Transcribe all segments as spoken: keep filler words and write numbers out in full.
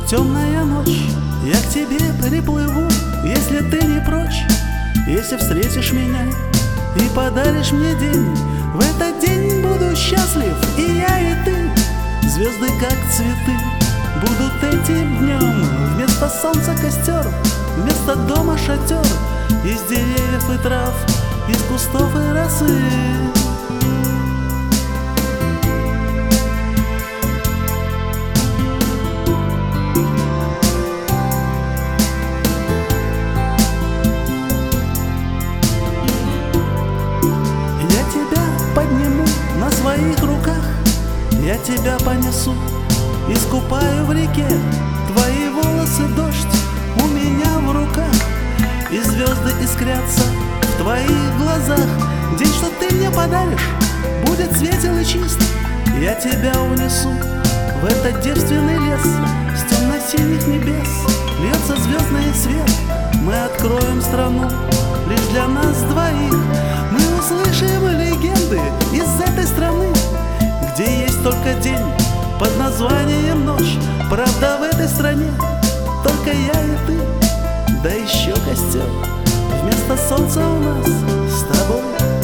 темная ночь, я к тебе приплыву, если ты не прочь, если встретишь меня и подаришь мне день. В этот день буду счастлив и я, и ты. Звезды, как цветы, будут этим днем. Вместо солнца костер, вместо дома шатер, из деревьев и трав, из кустов и росы. Подниму на своих руках, я тебя понесу, искупаю в реке. Твои волосы дождь у меня в руках, и звезды искрятся в твоих глазах. День, что ты мне подаришь, будет светел и чист. Я тебя унесу в этот девственный лес, с темно-синих небес льется звездный свет. Мы откроем страну лишь для нас двоих. Мы услышим легенды из этой страны, где есть только день под названием ночь. Правда, в этой стране только я и ты, да еще костер вместо солнца у нас с тобой.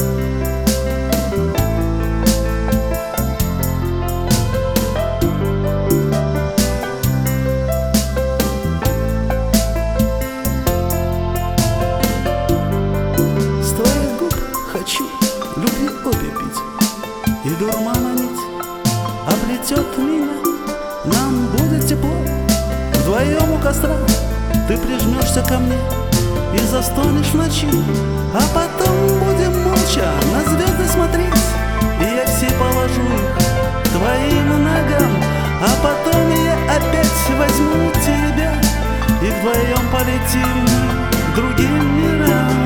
Любви обе пить и дурмана нить облетет меня. Нам будет тепло вдвоем у костра. Ты прижмешься ко мне и застонешь в ночи, а потом будем молча на звезды смотреть. И я все положу их к твоим ногам, а потом я опять возьму тебя, и вдвоем полетим к другим мирам.